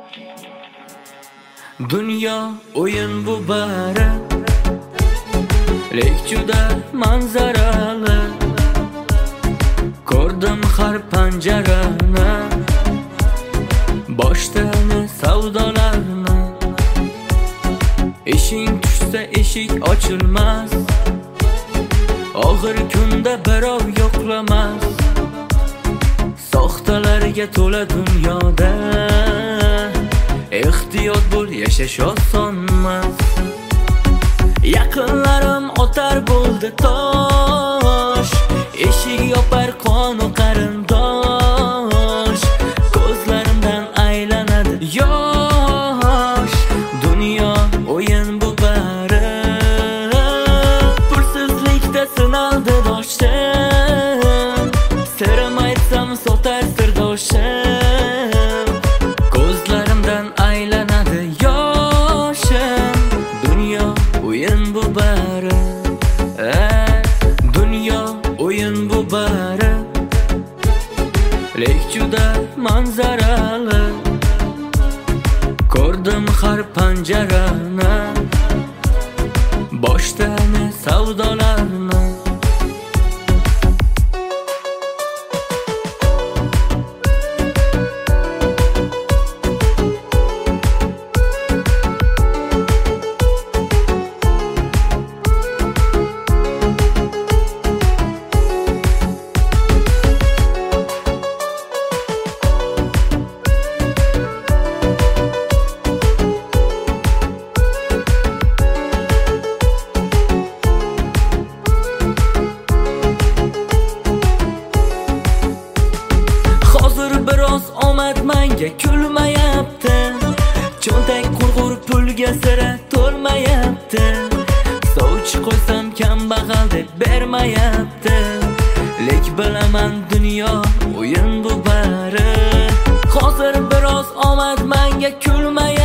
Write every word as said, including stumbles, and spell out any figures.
Dünya oyun bu bari, lek juda manzarali. Ko'rdim har panjarani, boshdani savdolarni. Eshik tushsa eshik ochilmas, og'ir kunda birov yo'qlamas. Soxtalarga to'la dunyoda, ehtiyot bo'l, yashash osonmas. Yaqinlarim o'tar bo'ldi tosh, eshik yopar qonu qarindosh. Ko'zlarimdan aylanadi yosh, dunyo o'yin bu bari. Pulsizlikda sinaldi doshim, sirim aytsam sotar sirdoshim. Ko'zlarimdan aylanadi yoshim, dunyo o'yin bu bari. Dunyo o'yin bu bari, lek juda manzarali. Ko'rdim har panjarani, boshdani savdolarni. Biroz omad menga kulmayapti, cho'ntak qurg'ur pulga sira to'lmayapti. Sovchi qo'ysam kambag'al deb bermayapti, lek bilaman dunyo o'yin bu bari. Hozir biroz omad menga kulmayapti,